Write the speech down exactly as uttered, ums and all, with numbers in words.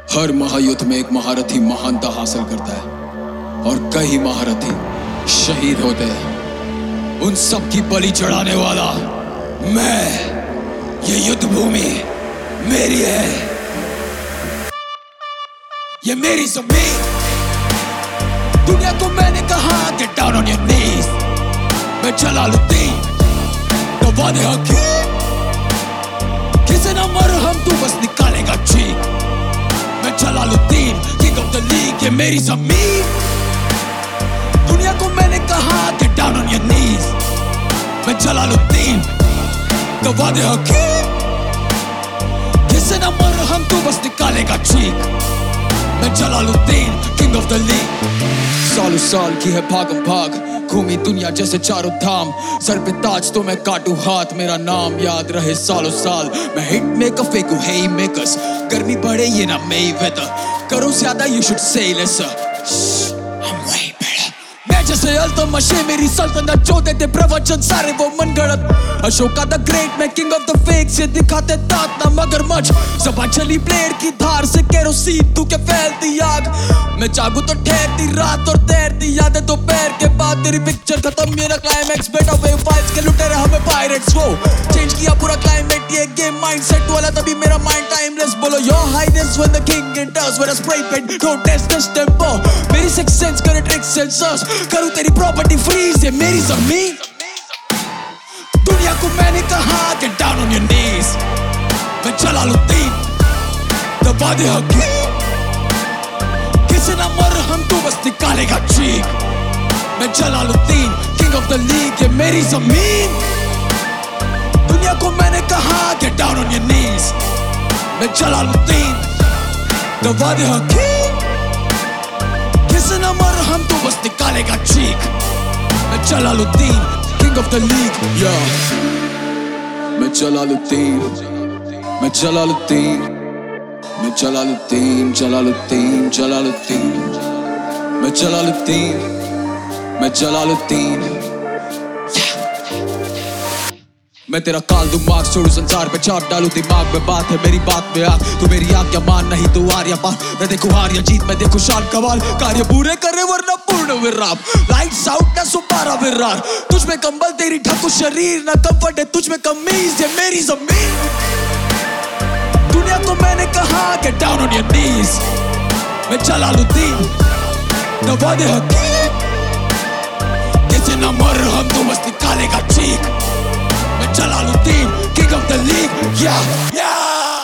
हर महायुद्ध में एक महारथी महानता हासिल करता है और कई महारथी शहीद होते हैं। उन सब की बलि चढ़ाने वाला मैं, ये युद्ध भूमि मेरी है, ये मेरी जमीन। दुनिया को मैंने कहा get down on your knees। मैं जलालुद्दीन दवाने हकीम, किसे ना मरहम तू बस निकालेगा चीख। मैं Jalaluddin king of the league, ये मेरी जमीन। दुनिया को मैंने कहा get down on your knees। मैं जलालुद्दीन दवाने हकीम, किसे ना मरहम तू बस निकालेगा चीख। मैं Jalaluddin king of the league. सालों साल की है भागम भाग, घूमी दुनिया जैसे चारों धाम। सर पे ताज तो मैं काटू हाथ, मेरा नाम याद रहे सालों साल। मैं हिट मेकर फेंकू हे मेकर्स, गर्मी बढ़े ये ना मई वेदर। करो ज्यादा you should say lesser, I'm way better। मैं जैसे अल्तमशे मेरी सल्तनत, जो देते प्रवचन सारे वो मनगढ़ंत। अशोका द ग्रेट मैं किंग ऑफ द फेक, से दिखाते दांत ना मगरमच्छ। ज़बान चली ब्लेड की धार से केरोसिन, तू क्या फैलती आग। मैं जागू तो ठहरती रात और तैरती यादें दोपहर के बाद। तेरी पिक्चर खत्म मेरा क्लाइमैक्स, बेटा वेव फाइल्स के लुटेरे हमें पायरेट्स। वो चेंज किया पूरा क्लाइमेट, ये गेम माइंडसेट वाला, तभी मेरा माइंड टाइमलेस। बोलो your highness when the king enters with a spray paint, don't test this tempo. मेरी सिक्स सेंस करे ट्रिक सेंसर्स, करूं तेरी प्रॉपर्टी फ्रीज, ये मेरी जमीन। दुनिया को मैंने कहा get down on your knees। मैं जलालुद्दीन दबा दे हकीम, किसे ना मरहम तू बस निकालेगा चीख। मैं Jalaluddin king of the league, ये मेरी जमीन। दुनिया को मैंने कहा get down on your knees। मैं जलालुद्दीन दबा दे हकीम, किसे ना मरहम तू बस निकालेगा चीख। मैं Jalaluddin king of the league, yeah। मैं जलालुद्दीन, मैं जलालुद्दीन, मैं जलालुद्दीन, जलालुद्दीन, जलालुद्दीन। मैं जलालुद्दीन, मैं जलालुद्दीन। मैं तेरा काल दिमाग छोड़ू संसार पे छाप डालू दिमाग में, बात है मेरी बात में आ। तू मेरी आज्ञा मान नहीं तो आर्या पार। मैं देखूं हार या जीत, मैं देखूं शान कमाल। कार्य पूरे करे वरना पूर्ण विराम, लाइट्स आउट ना सुपारा विरार। तुझ में कंबल तेरी ढकू शरीर, ना कंफर्ट है तुझ में कमीज, ये मेरी जमीन। दुनिया को मैंने कहा get down on your knees। मैं जलालुद्दीन दबा दे हकीम, किसे ना मरहम तू बस निकालेगा चीख। मैं Jalaluddin king of the league, yeah, yeah।